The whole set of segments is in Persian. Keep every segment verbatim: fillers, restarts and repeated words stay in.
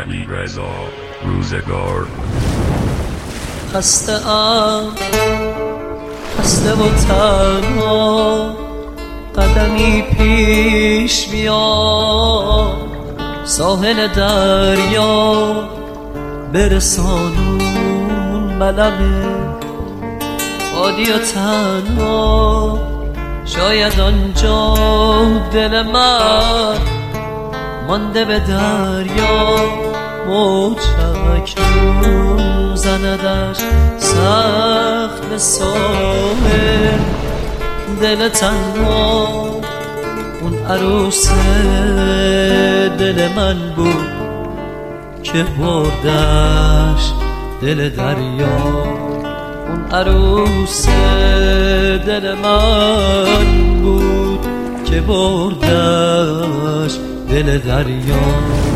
علی رضا روزگار. خسته ام خسته و تنها، قدمی پیش بیا ساحل دریا، برسانون ملمه وادی و تنها. شاید آنجا دل من مانده به دریا، موج اکنون زندش سخت به ساحل. دل تنها اون عروس دل من بود که بردش دل دریا. اون عروس دل من بود که بردش دل دریا.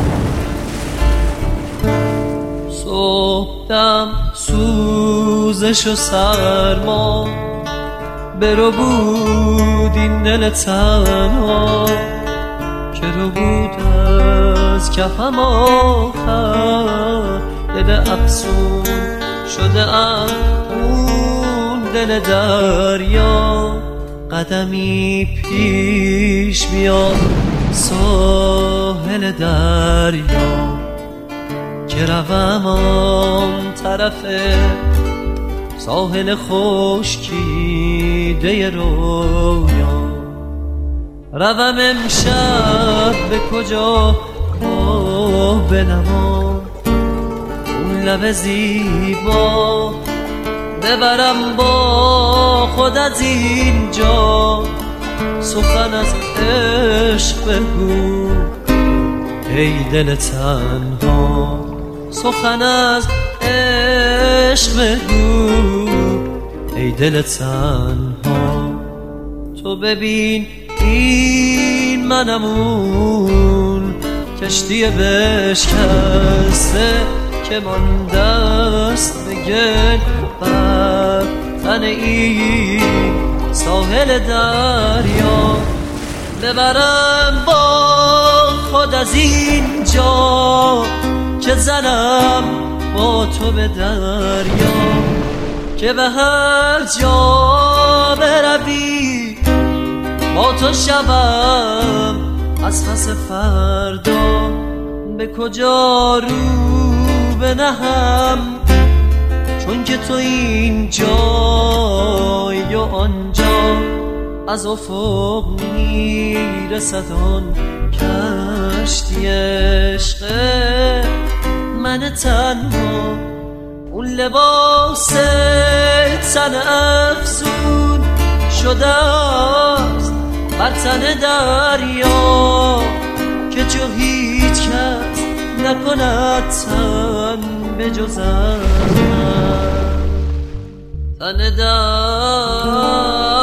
صبحدم سوزش و سرما، برو بود این دل تنها که رو بود از کفم آخر. دل افسون شده ام اون دل دریا، قدمی پیش بیا ساحل دریا، که روم آن طرف ساحل خشکیده رویا. روم امشب به کجا کوه بنما، اون لب زیبا ببرم با خود از اینجا. سخن از عشق بگو ای دل تنها، سخن از عشق بگو ای دل تنها. تو ببین این منم اون کشتی بشکسته که مانده است به گل بر تن این ساحل دریا. ببرم با خود از اینجا که زنم با تو به دریا، که به هر جا بروی با تو شبم از پس فردا. به کجا رو بنهم چون که تو اینجایی و آنجا. از افق میرسد آن کشتی عشق من تنها. اون لباس تن افسون شده است بر تن دریا، که چو هیچ کس نکند تن به جز تن دریا.